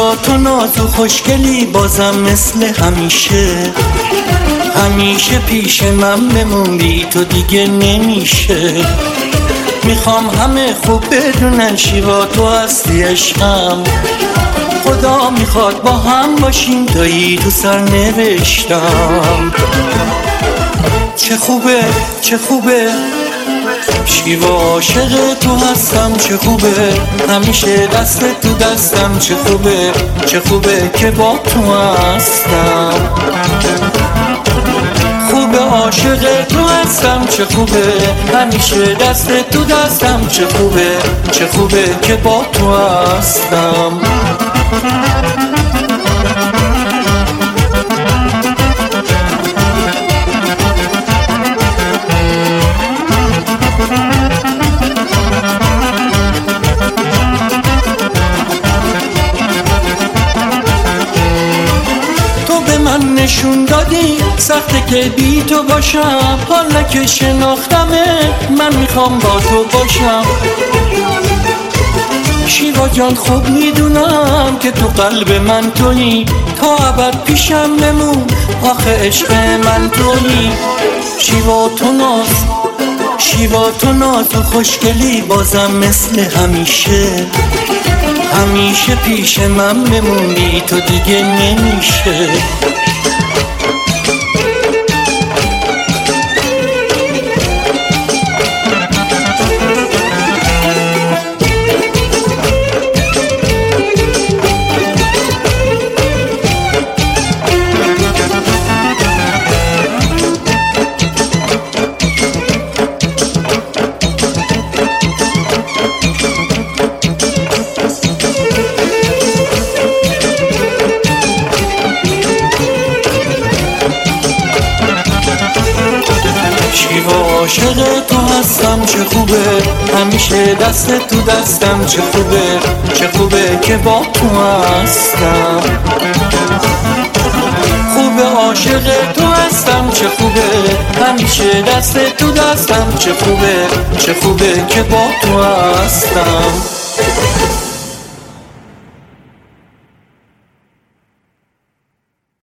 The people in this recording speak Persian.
شیوا تو ناز و خوشگلی بازم مثل همیشه، همیشه پیش من بمون، بی تو دیگه نمیشه. میخوام همه خوب بدونن شیوا تو هستی عشقم، خدا میخواد با هم باشیم تایی تو سر نوشتم. چه خوبه چه خوبه شیوا عاشق تو هستم، چه خوبه همیشه دست تو دستم، چه خوبه چه خوبه که با تو هستم. خوبه عاشق تو هستم، چه خوبه همیشه دست تو دستم، چه خوبه چه خوبه که با تو هستم. من نشون دادی سخته که بی تو باشم، حالا که شناختمه من میخوام با تو باشم. شیوا جان خوب میدونم که تو قلب من تویی، تا ابد پیشم بمون آخه عشق من تویی. شیوا تو ناز و خوشگلی بازم مثل همیشه، همیشه پیش من بمونی تو دیگه نمیشه. شیوا عاشق تو هستم، چه خوبه همیشه دست تو دستم، چه خوبه چه خوبه که با تو هستم. خوبه عاشق تو هستم، چه خوبه همیشه دست تو دستم، چه خوبه چه خوبه که با تو هستم.